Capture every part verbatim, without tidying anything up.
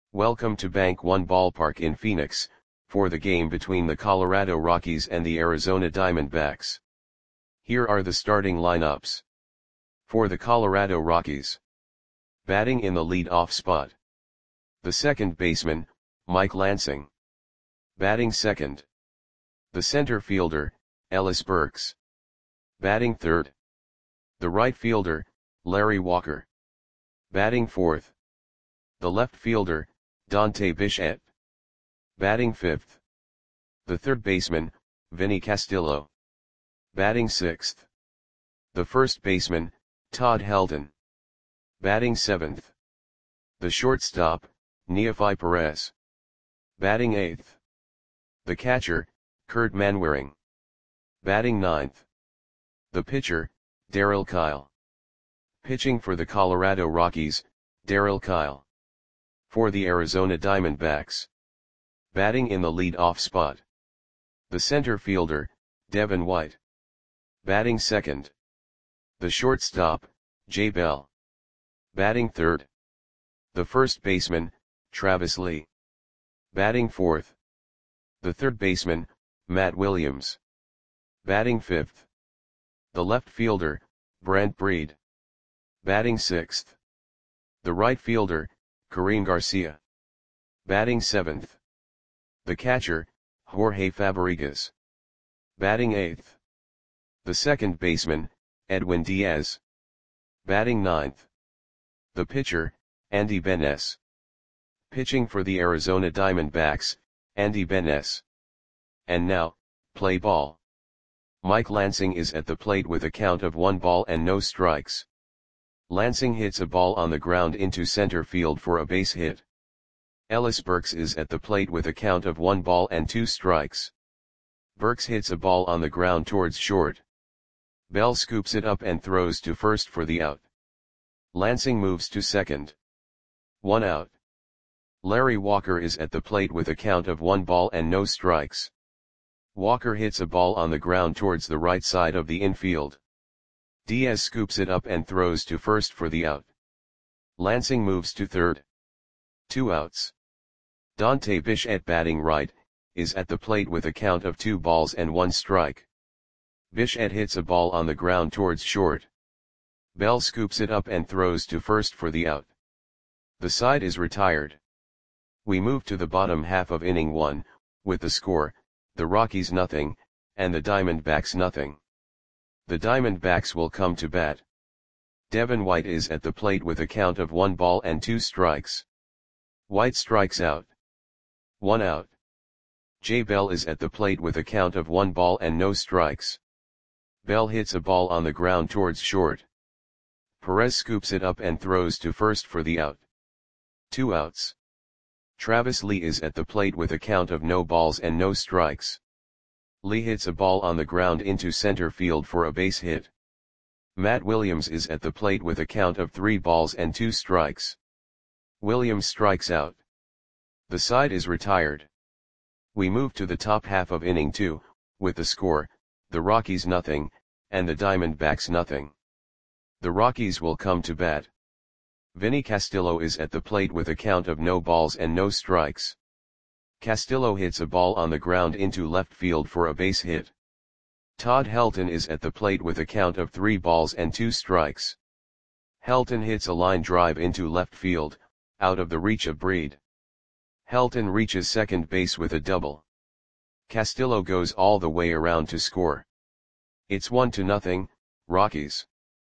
Welcome to Bank One Ballpark in Phoenix, for the game between the Colorado Rockies and the Arizona Diamondbacks. Here are the starting lineups. For the Colorado Rockies. Batting in the lead-off spot. The second baseman, Mike Lansing. Batting second. The center fielder, Ellis Burks. Batting third. The right fielder, Larry Walker. Batting fourth. The left fielder, Dante Bichette. Batting fifth. The third baseman, Vinny Castillo. Batting sixth. The first baseman, Todd Helton. Batting seventh. The shortstop, Neefi Perez. Batting eighth. The catcher, Kurt Manwaring. Batting ninth. The pitcher, Darryl Kile. Pitching for the Colorado Rockies, Darryl Kile. For the Arizona Diamondbacks. Batting in the lead-off spot. The center fielder, Devin White. Batting second. The shortstop, Jay Bell. Batting third. The first baseman, Travis Lee. Batting fourth. The third baseman, Matt Williams. Batting fifth. The left fielder, Brent Breed. Batting sixth. The right fielder, Kareem Garcia. Batting seventh. The catcher, Jorge Fabrigas. Batting eighth. The second baseman, Edwin Diaz. Batting ninth. The pitcher, Andy Benes. Pitching for the Arizona Diamondbacks, Andy Benes. And now, play ball. Mike Lansing is at the plate with a count of one ball and no strikes. Lansing hits a ball on the ground into center field for a base hit. Ellis Burks is at the plate with a count of one ball and two strikes. Burks hits a ball on the ground towards short. Bell scoops it up and throws to first for the out. Lansing moves to second. One out. Larry Walker is at the plate with a count of one ball and no strikes. Walker hits a ball on the ground towards the right side of the infield. Diaz scoops it up and throws to first for the out. Lansing moves to third. Two outs. Dante Bichette, batting right, is at the plate with a count of two balls and one strike. Bichette hits a ball on the ground towards short. Bell scoops it up and throws to first for the out. The side is retired. We move to the bottom half of inning one, with the score, the Rockies nothing, and the Diamondbacks nothing. The Diamondbacks will come to bat. Devin White is at the plate with a count of one ball and two strikes. White strikes out. One out. Jay Bell is at the plate with a count of one ball and no strikes. Bell hits a ball on the ground towards short. Perez scoops it up and throws to first for the out. Two outs. Travis Lee is at the plate with a count of no balls and no strikes. Lee hits a ball on the ground into center field for a base hit. Matt Williams is at the plate with a count of three balls and two strikes. Williams strikes out. The side is retired. We move to the top half of inning two, with the score, the Rockies nothing, and the Diamondbacks nothing. The Rockies will come to bat. Vinny Castillo is at the plate with a count of no balls and no strikes. Castillo hits a ball on the ground into left field for a base hit. Todd Helton is at the plate with a count of three balls and two strikes. Helton hits a line drive into left field, out of the reach of Breed. Helton reaches second base with a double. Castillo goes all the way around to score. It's one to nothing, Rockies.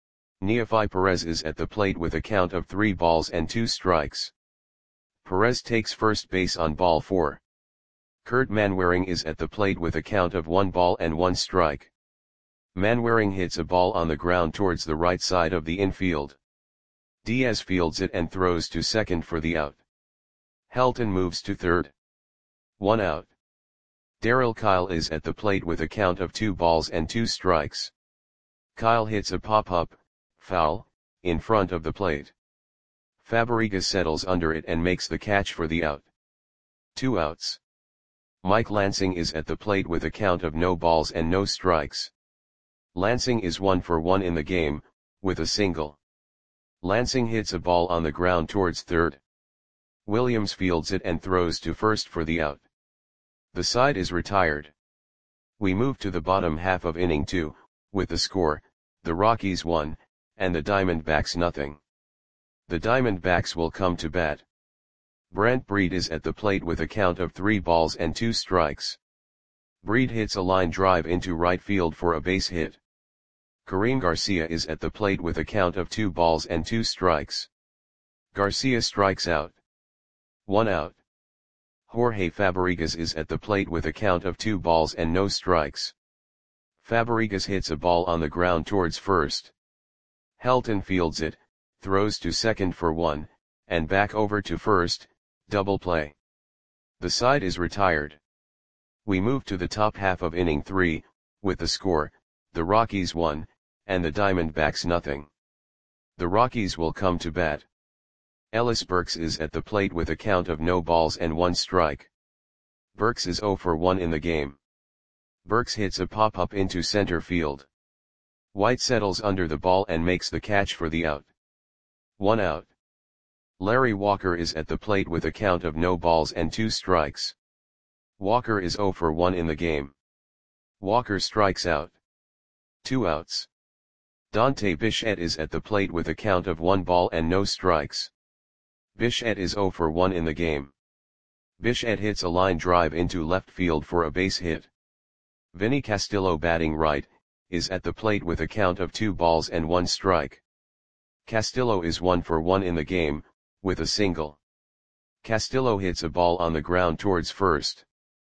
Neefi Perez is at the plate with a count of three balls and two strikes. Perez takes first base on ball four. Kurt Manwaring is at the plate with a count of one ball and one strike. Manwaring hits a ball on the ground towards the right side of the infield. Diaz fields it and throws to second for the out. Helton moves to third. One out. Darryl Kile is at the plate with a count of two balls and two strikes. Kile hits a pop-up, foul, in front of the plate. Fabrigas settles under it and makes the catch for the out. Two outs. Mike Lansing is at the plate with a count of no balls and no strikes. Lansing is one for one in the game, with a single. Lansing hits a ball on the ground towards third. Williams fields it and throws to first for the out. The side is retired. We move to the bottom half of inning two, with the score, the Rockies one, and the Diamondbacks nothing. The Diamondbacks will come to bat. Brant Breed is at the plate with a count of three balls and two strikes. Breed hits a line drive into right field for a base hit. Karim Garcia is at the plate with a count of two balls and two strikes. Garcia strikes out. One out. Jorge Fabregas is at the plate with a count of two balls and no strikes. Fabregas hits a ball on the ground towards first. Helton fields it, throws to second for one, and back over to first, double play. The side is retired. We move to the top half of inning three, with the score, the Rockies one, and the Diamondbacks nothing. The Rockies will come to bat. Ellis Burks is at the plate with a count of no balls and one strike. Burks is oh for one in the game. Burks hits a pop-up into center field. White settles under the ball and makes the catch for the out. One out. Larry Walker is at the plate with a count of no balls and two strikes. Walker is oh for one in the game. Walker strikes out. Two outs. Dante Bichette is at the plate with a count of one ball and no strikes. Bichette is oh for one in the game. Bichette hits a line drive into left field for a base hit. Vinny Castillo, batting right, is at the plate with a count of two balls and one strike. Castillo is one for one in the game, with a single. Castillo hits a ball on the ground towards first.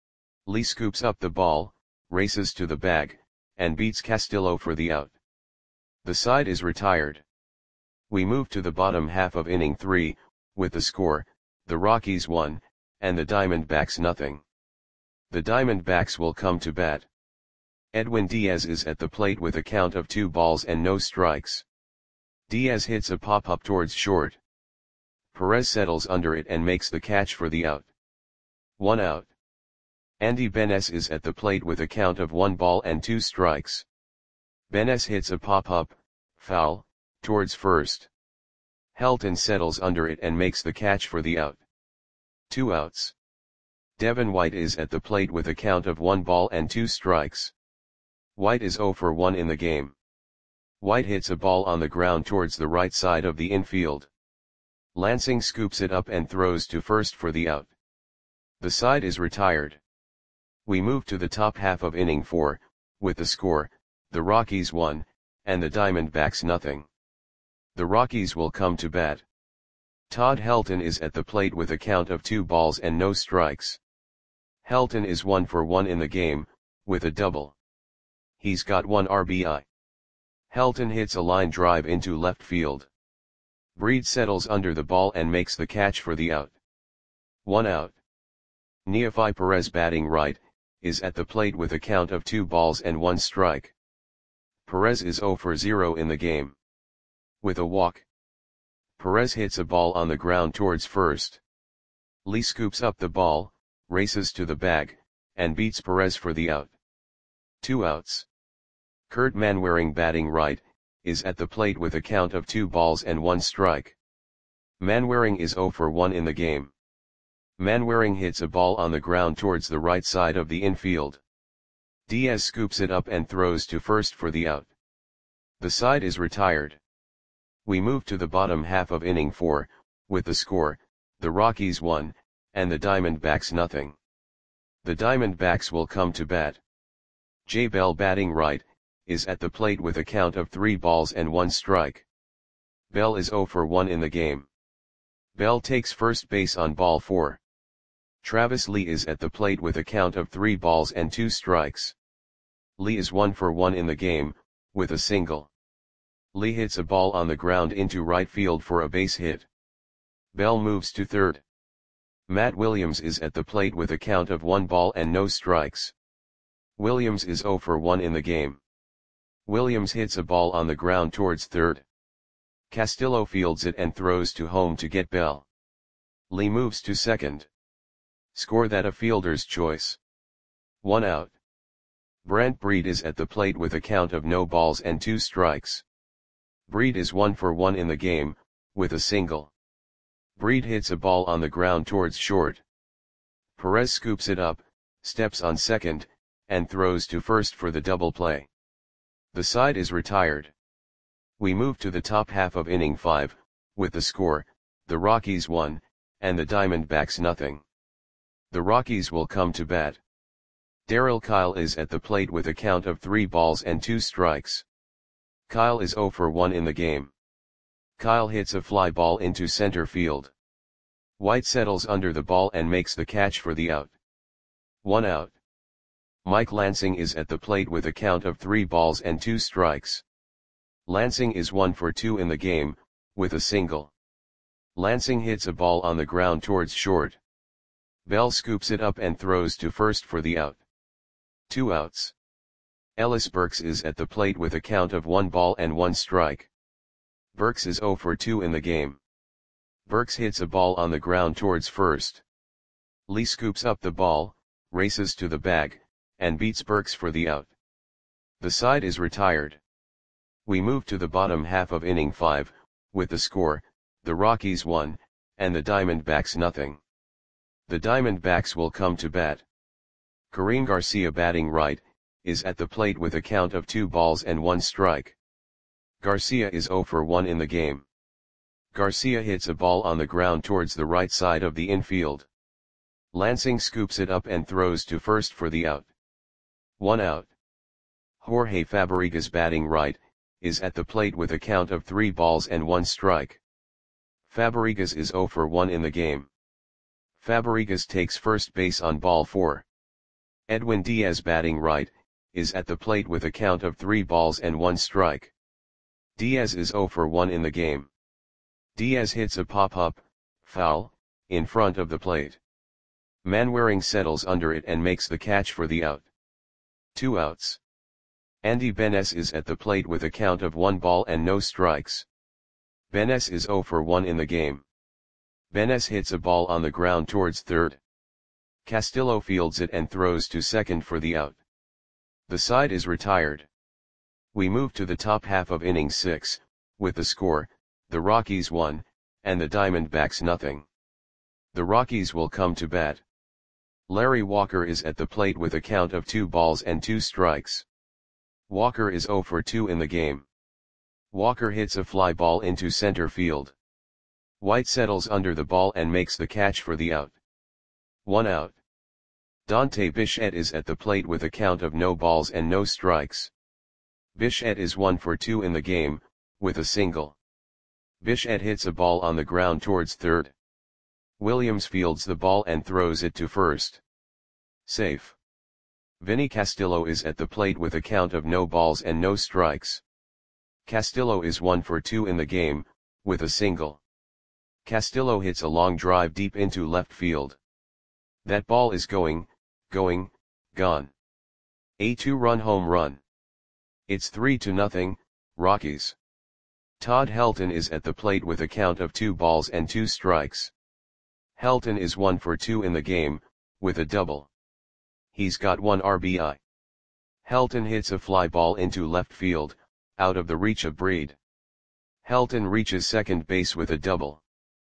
Lee scoops up the ball, races to the bag, and beats Castillo for the out. The side is retired. We move to the bottom half of inning three, with the score, the Rockies one, and the Diamondbacks nothing. The Diamondbacks will come to bat. Edwin Diaz is at the plate with a count of two balls and no strikes. Diaz hits a pop-up towards short. Perez settles under it and makes the catch for the out. One out. Andy Benes is at the plate with a count of one ball and two strikes. Benes hits a pop-up, foul, towards first. Helton settles under it and makes the catch for the out. Two outs. Devin White is at the plate with a count of one ball and two strikes. White is oh for one in the game. White hits a ball on the ground towards the right side of the infield. Lansing scoops it up and throws to first for the out. The side is retired. We move to the top half of inning four, with the score, the Rockies one, and the Diamondbacks nothing. The Rockies will come to bat. Todd Helton is at the plate with a count of two balls and no strikes. Helton is one for one in the game, with a double. He's got one R B I. Helton hits a line drive into left field. Breed settles under the ball and makes the catch for the out. One out. Neofi Perez, batting right, is at the plate with a count of two balls and one strike. Perez is oh for zero in the game. With a walk. Perez hits a ball on the ground towards first. Lee scoops up the ball, races to the bag, and beats Perez for the out. Two outs. Kurt Manwaring, batting right, is at the plate with a count of two balls and one strike. Manwaring is oh for one in the game. Manwaring hits a ball on the ground towards the right side of the infield. Diaz scoops it up and throws to first for the out. The side is retired. We move to the bottom half of inning four, with the score, the Rockies one, and the Diamondbacks nothing. The Diamondbacks will come to bat. Jay Bell, batting right, is at the plate with a count of three balls and one strike. Bell is oh for one in the game. Bell takes first base on ball four. Travis Lee is at the plate with a count of three balls and two strikes. Lee is one for one in the game, with a single. Lee hits a ball on the ground into right field for a base hit. Bell moves to third. Matt Williams is at the plate with a count of one ball and no strikes. Williams is oh for one in the game. Williams hits a ball on the ground towards third. Castillo fields it and throws to home to get Bell. Lee moves to second. Score that a fielder's choice. One out. Brant Breed is at the plate with a count of no balls and two strikes. Breed is one for one in the game, with a single. Breed hits a ball on the ground towards short. Perez scoops it up, steps on second, and throws to first for the double play. The side is retired. We move to the top half of inning five, with the score, the Rockies one, and the Diamondbacks nothing. The Rockies will come to bat. Darryl Kile is at the plate with a count of three balls and two strikes. Kile is oh for one in the game. Kile hits a fly ball into center field. White settles under the ball and makes the catch for the out. One out. Mike Lansing is at the plate with a count of three balls and two strikes. Lansing is one for two in the game, with a single. Lansing hits a ball on the ground towards short. Bell scoops it up and throws to first for the out. Two outs. Ellis Burks is at the plate with a count of one ball and one strike. Burks is oh for two in the game. Burks hits a ball on the ground towards first. Lee scoops up the ball, races to the bag, and beats Burks for the out. The side is retired. We move to the bottom half of inning five, with the score, the Rockies one, and the Diamondbacks nothing. The Diamondbacks will come to bat. Kareem Garcia, batting right, is at the plate with a count of two balls and one strike. Garcia is oh for one in the game. Garcia hits a ball on the ground towards the right side of the infield. Lansing scoops it up and throws to first for the out. One out. Jorge Fabregas, batting right, is at the plate with a count of three balls and one strike. Fabregas is oh for one in the game. Fabregas takes first base on ball four. Edwin Diaz, batting right, is at the plate with a count of three balls and one strike. Diaz is oh for one in the game. Diaz hits a pop-up, foul, in front of the plate. Manwaring settles under it and makes the catch for the out. Two outs. Andy Benes is at the plate with a count of one ball and no strikes. Benes is oh for one in the game. Benes hits a ball on the ground towards third. Castillo fields it and throws to second for the out. The side is retired. We move to the top half of inning six, with the score, the Rockies one, and the Diamondbacks nothing. The Rockies will come to bat. Larry Walker is at the plate with a count of two balls and two strikes. Walker is oh for two in the game. Walker hits a fly ball into center field. White settles under the ball and makes the catch for the out. One out. Dante Bichette is at the plate with a count of no balls and no strikes. Bichette is one for two in the game, with a single. Bichette hits a ball on the ground towards third. Williams fields the ball and throws it to first. Safe. Vinny Castillo is at the plate with a count of no balls and no strikes. Castillo is one for two in the game, with a single. Castillo hits a long drive deep into left field. That ball is going, going, gone. A two-run home run. It's three to nothing, Rockies. Todd Helton is at the plate with a count of two balls and two strikes. Helton is one for two in the game, with a double. He's got one R B I. Helton hits a fly ball into left field, out of the reach of Breed. Helton reaches second base with a double.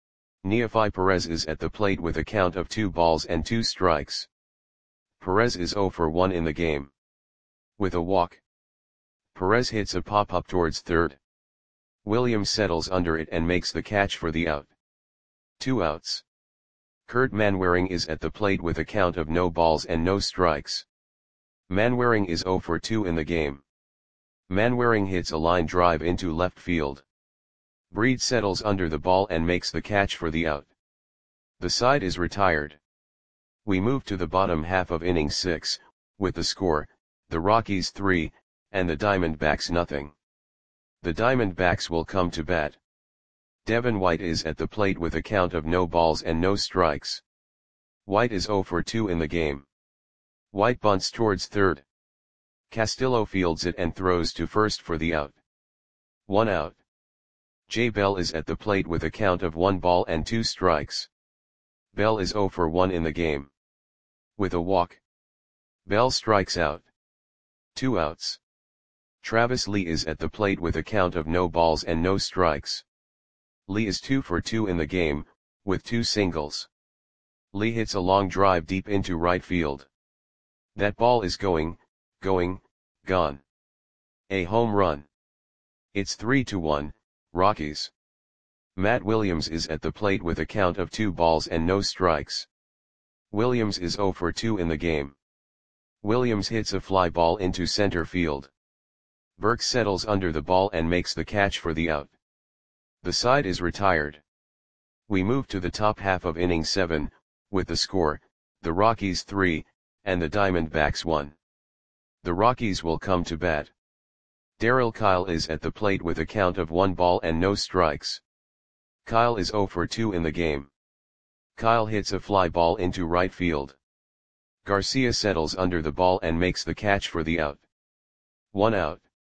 Neefi Perez is at the plate with a count of two balls and two strikes. Perez is oh for one in the game. With a walk. Perez hits a pop-up towards third. Williams settles under it and makes the catch for the out. Two outs. Kurt Manwaring is at the plate with a count of no balls and no strikes. Manwaring is oh for two in the game. Manwaring hits a line drive into left field. Breed settles under the ball and makes the catch for the out. The side is retired. We move to the bottom half of inning six, with the score, the Rockies three, and the Diamondbacks nothing. The Diamondbacks will come to bat. Devin White is at the plate with a count of no balls and no strikes. White is oh for two in the game. White bunts towards third. Castillo fields it and throws to first for the out. One out. Jay Bell is at the plate with a count of one ball and two strikes. Bell is oh for one in the game. With a walk. Bell strikes out. Two outs. Travis Lee is at the plate with a count of no balls and no strikes. Lee is two for two in the game, with two singles. Lee hits a long drive deep into right field. That ball is going, going, gone. A home run. It's three to one, Rockies. Matt Williams is at the plate with a count of two balls and no strikes. Williams is oh for two in the game. Williams hits a fly ball into center field. Burks settles under the ball and makes the catch for the out. The side is retired. We move to the top half of inning seven, with the score, the Rockies three, and the Diamondbacks one. The Rockies will come to bat. Darryl Kile is at the plate with a count of one ball and no strikes. Kile is oh for two in the game. Kile hits a fly ball into right field. Garcia settles under the ball and makes the catch for the out. One out.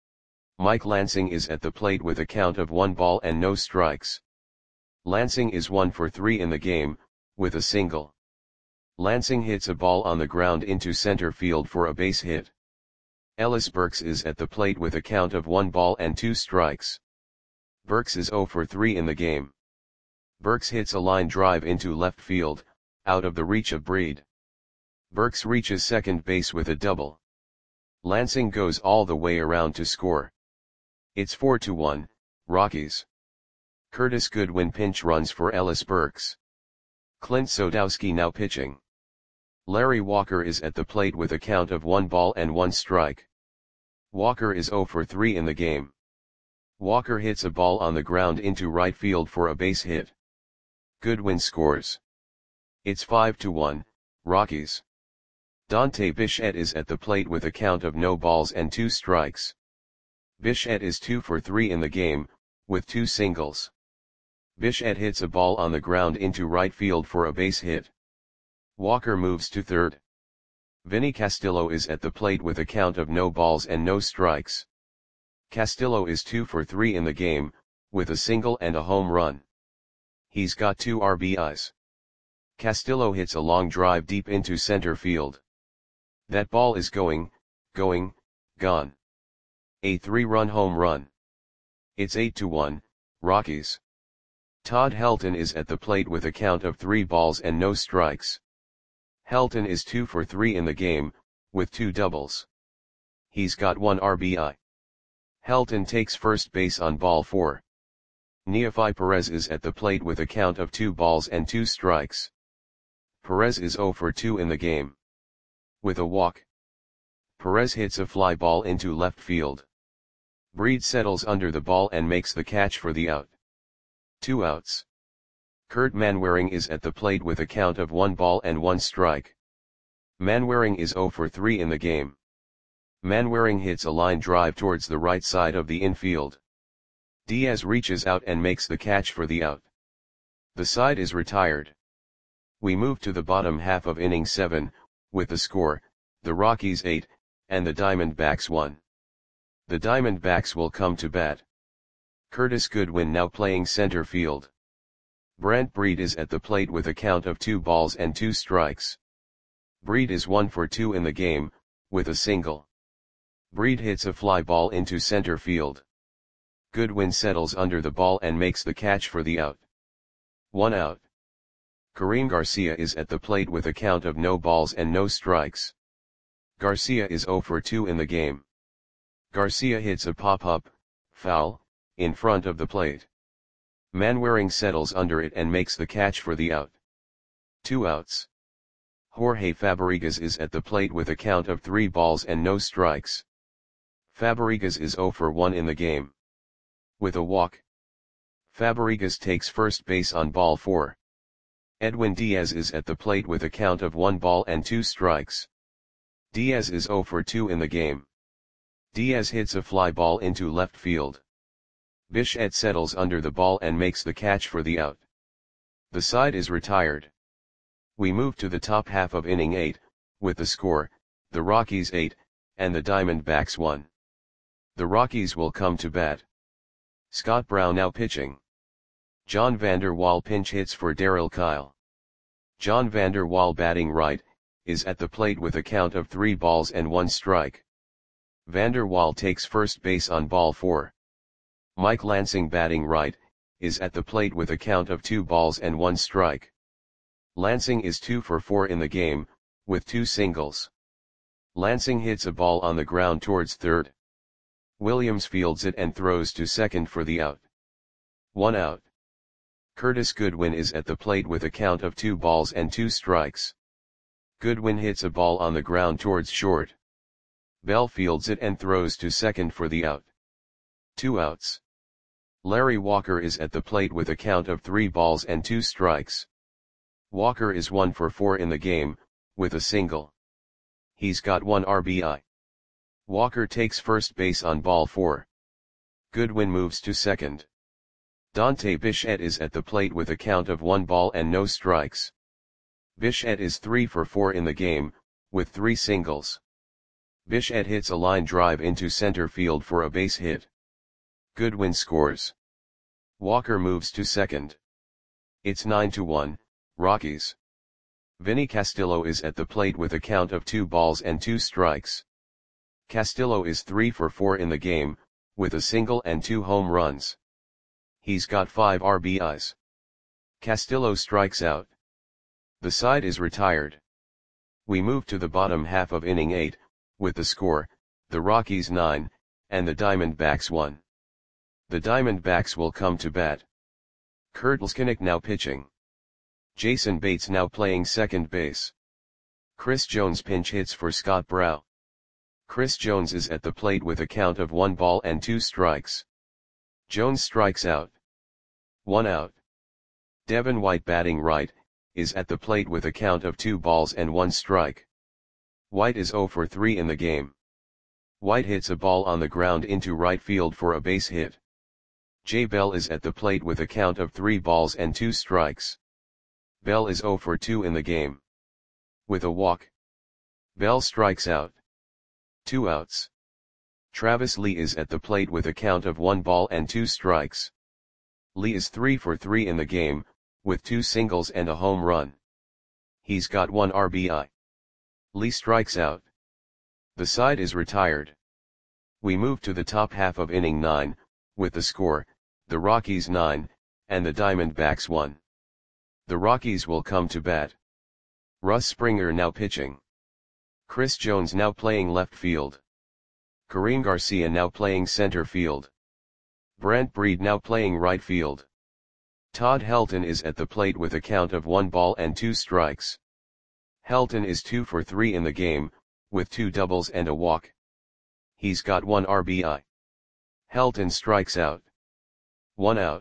Mike Lansing is at the plate with a count of one ball and no strikes. Lansing is one for three in the game, with a single. Lansing hits a ball on the ground into center field for a base hit. Ellis Burks is at the plate with a count of one ball and two strikes. Burks is oh for three in the game. Burks hits a line drive into left field, out of the reach of Breed. Burks reaches second base with a double. Lansing goes all the way around to score. It's four to one, Rockies. Curtis Goodwin pinch runs for Ellis Burks. Clint Sodowski now pitching. Larry Walker is at the plate with a count of one ball and one strike. Walker is oh for three in the game. Walker hits a ball on the ground into right field for a base hit. Goodwin scores. It's five to one, Rockies. Dante Bichette is at the plate with a count of no balls and two strikes. Bichette is two for three in the game, with two singles. Bichette hits a ball on the ground into right field for a base hit. Walker moves to third. Vinny Castillo is at the plate with a count of no balls and no strikes. Castillo is two for three in the game, with a single and a home run. He's got two R B Is. Castillo hits a long drive deep into center field. That ball is going, going, gone. A three-run home run. It's eight to one, Rockies. Todd Helton is at the plate with a count of three balls and no strikes. Helton is two for three in the game, with two doubles. He's got one R B I. Helton takes first base on ball four. Neefi Perez is at the plate with a count of two balls and two strikes. Perez is oh for two in the game. With a walk. Perez hits a fly ball into left field. Breed settles under the ball and makes the catch for the out. Two outs. Kurt Manwaring is at the plate with a count of one ball and one strike. Manwaring is oh for three in the game. Manwaring hits a line drive towards the right side of the infield. Diaz reaches out and makes the catch for the out. The side is retired. We move to the bottom half of inning seven, with the score, the Rockies eight, and the Diamondbacks one. The Diamondbacks will come to bat. Curtis Goodwin now playing center field. Brent Breed is at the plate with a count of two balls and two strikes. Breed is one for two in the game, with a single. Breed hits a fly ball into center field. Goodwin settles under the ball and makes the catch for the out. One out. Kareem Garcia is at the plate with a count of no balls and no strikes. Garcia is oh for two in the game. Garcia hits a pop-up, foul, in front of the plate. Manwaring settles under it and makes the catch for the out. Two outs. Jorge Fabregas is at the plate with a count of three balls and no strikes. Fabregas is oh for one in the game. With a walk. Fabregas takes first base on ball four. Edwin Diaz is at the plate with a count of one ball and two strikes. Diaz is oh for two in the game. Diaz hits a fly ball into left field. Bichette settles under the ball and makes the catch for the out. The side is retired. We move to the top half of inning eight, with the score, the Rockies eight, and the Diamondbacks one. The Rockies will come to bat. Scott Brown now pitching. John Vander Wal pinch hits for Darryl Kile. John Vander Wal batting right, is at the plate with a count of three balls and one strike. Vander Wal takes first base on ball four. Mike Lansing batting right, is at the plate with a count of two balls and one strike. Lansing is two for four in the game, with two singles. Lansing hits a ball on the ground towards third. Williams fields it and throws to second for the out. One out. Curtis Goodwin is at the plate with a count of two balls and two strikes. Goodwin hits a ball on the ground towards short. Bell fields it and throws to second for the out. Two outs. Larry Walker is at the plate with a count of three balls and two strikes. Walker is one for four in the game, with a single. He's got one R B I. Walker takes first base on ball four. Goodwin moves to second. Dante Bichette is at the plate with a count of one ball and no strikes. Bichette is three for four in the game, with three singles. Bichette hits a line drive into center field for a base hit. Goodwin scores. Walker moves to second. It's nine to one, Rockies. Vinny Castillo is at the plate with a count of two balls and two strikes. Castillo is three for four in the game, with a single and two home runs. He's got five R B Is. Castillo strikes out. The side is retired. We move to the bottom half of inning eight, with the score, the Rockies nine, and the Diamondbacks one. The Diamondbacks will come to bat. Kurt Leskinick now pitching. Jason Bates now playing second base. Chris Jones pinch hits for Scott Brow. Chris Jones is at the plate with a count of one ball and two strikes. Jones strikes out. One out. Devin White batting right, is at the plate with a count of two balls and one strike. White is zero for three in the game. White hits a ball on the ground into right field for a base hit. Jay Bell is at the plate with a count of three balls and two strikes. Bell is zero for two in the game. With a walk. Bell strikes out. Two outs. Travis Lee is at the plate with a count of one ball and two strikes. Lee is three for three in the game, with two singles and a home run. He's got one R B I. Lee strikes out. The side is retired. We move to the top half of inning nine, with the score, the Rockies nine, and the Diamondbacks one. The Rockies will come to bat. Russ Springer now pitching. Chris Jones now playing left field. Kareem Garcia now playing center field. Brent Breed now playing right field. Todd Helton is at the plate with a count of one ball and two strikes. Helton is two for three in the game, with two doubles and a walk. He's got one R B I. Helton strikes out. One out.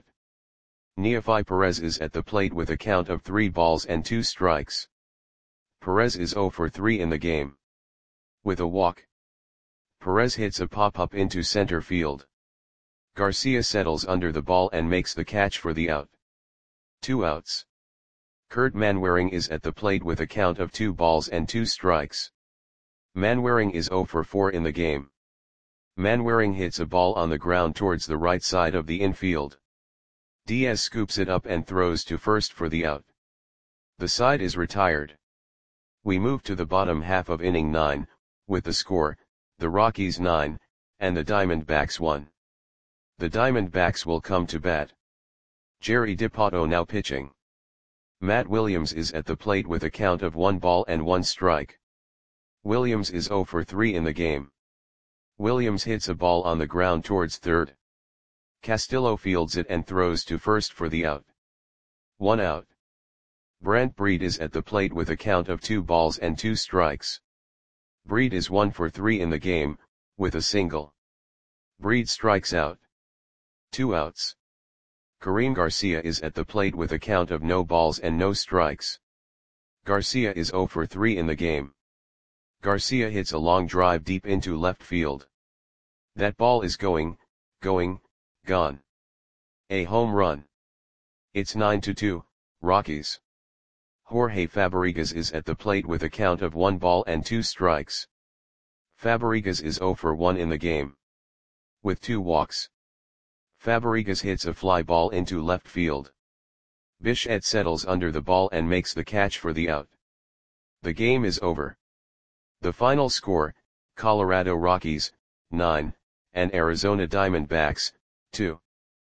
Neefi Perez is at the plate with a count of three balls and two strikes. Perez is zero for three in the game. With a walk. Perez hits a pop-up into center field. Garcia settles under the ball and makes the catch for the out. Two outs. Kurt Manwaring is at the plate with a count of two balls and two strikes. Manwaring is zero for four in the game. Manwaring hits a ball on the ground towards the right side of the infield. Diaz scoops it up and throws to first for the out. The side is retired. We move to the bottom half of inning nine, with the score, the Rockies nine, and the Diamondbacks one. The Diamondbacks will come to bat. Jerry DiPato now pitching. Matt Williams is at the plate with a count of one ball and one strike. Williams is zero for three in the game. Williams hits a ball on the ground towards third. Castillo fields it and throws to first for the out. One out. Brent Breed is at the plate with a count of two balls and two strikes. Breed is one for three in the game, with a single. Breed strikes out. Two outs. Kareem Garcia is at the plate with a count of no balls and no strikes. Garcia is zero for three in the game. Garcia hits a long drive deep into left field. That ball is going, going, gone. A home run. It's nine to two, Rockies. Jorge Fabregas is at the plate with a count of one ball and two strikes. Fabregas is zero for one in the game. With two walks. Fabregas hits a fly ball into left field. Bichette settles under the ball and makes the catch for the out. The game is over. The final score, Colorado Rockies, nine, and Arizona Diamondbacks, two.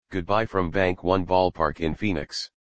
Goodbye from Bank One Ballpark in Phoenix.